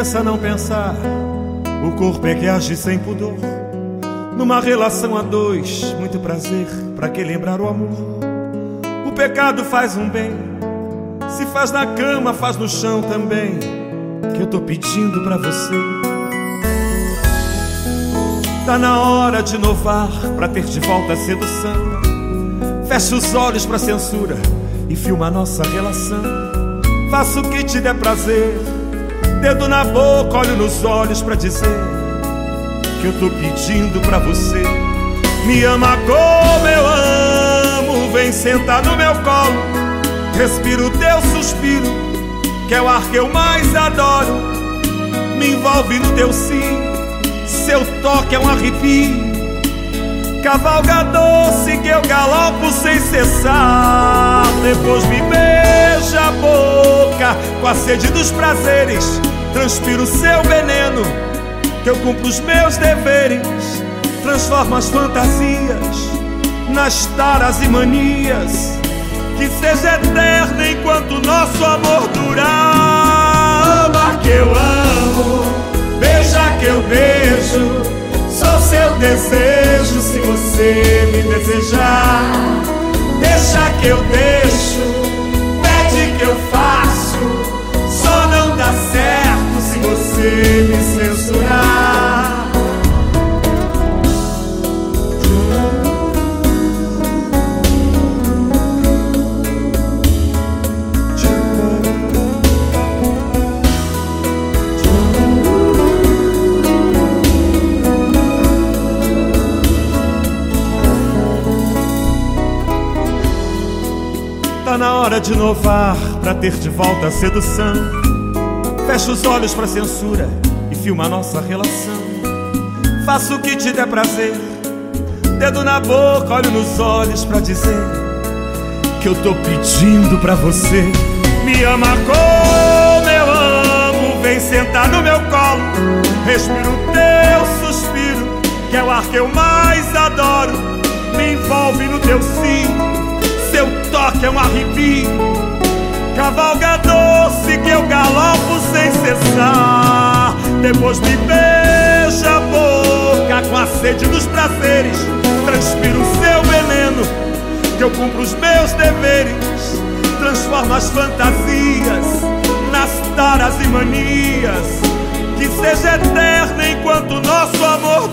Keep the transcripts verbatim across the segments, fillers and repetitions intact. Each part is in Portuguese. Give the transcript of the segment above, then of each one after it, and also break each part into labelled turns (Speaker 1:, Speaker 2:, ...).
Speaker 1: Esqueça não pensar, o corpo é que age sem pudor. Numa relação a dois, muito prazer, pra que lembrar o amor? O pecado faz um bem, se faz na cama, faz no chão também, que eu tô pedindo pra você. Tá na hora de inovar, pra ter de volta a sedução. Fecha os olhos pra censura e filma a nossa relação. Faça o que te der prazer, dedo na boca, olho nos olhos pra dizer que eu tô pedindo pra você. Me ama como eu amo, vem sentar no meu colo. Respiro teu suspiro, que é o ar que eu mais adoro. Me envolve no teu sim, seu toque é um arrepio. Cavalga doce que eu galopo sem cessar. Depois me beija a boca com a sede dos prazeres. Transpiro seu veneno, que eu cumpro os meus deveres. Transforma as fantasias nas taras e manias. Que seja eterna enquanto nosso amor durar. Ama que eu amo, beija que eu beijo. Sou seu desejo se você me desejar. Deixa que eu deixo, pede que eu faço. Só não dá certo se você me censurar. Tá na hora de inovar, pra ter de volta a sedução. Fecha os olhos pra censura e filma a nossa relação. Faça o que te der prazer, dedo na boca, olho nos olhos pra dizer que eu tô pedindo pra você. Me ama como eu amo, vem sentar no meu colo. Respiro teu suspiro, que é o ar que eu mais adoro. Me envolve no teu sim, seu toque é um arrepio. Cavalga doce que eu galopo sem cessar. Depois me beija a boca com a sede dos prazeres. Transpiro o seu veneno, que eu cumpro os meus deveres. Transforma as fantasias nas taras e manias. Que seja eterna enquanto nosso amor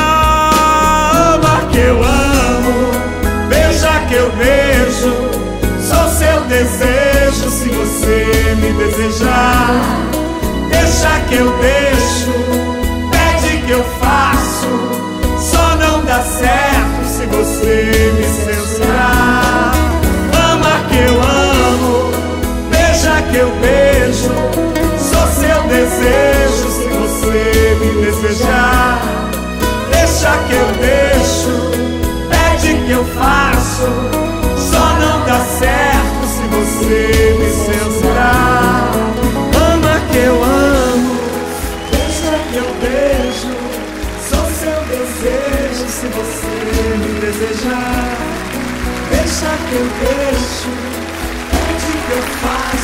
Speaker 1: durar. Ama que eu amo, beija que eu beijo. Sou seu desejo se você me desejar. Deixa que eu deixo, pede que eu faço. Só não dá certo se você me censurar. Ama que eu amo, beija que eu beijo. Sou seu desejo se você me desejar. Deixa que eu deixo, pede que eu faço. Só não dá certo se você me censurar. Ama que eu amo, beija que eu beijo. Sou seu desejo se você me desejar. Deixa que eu deixo, pede que eu faço.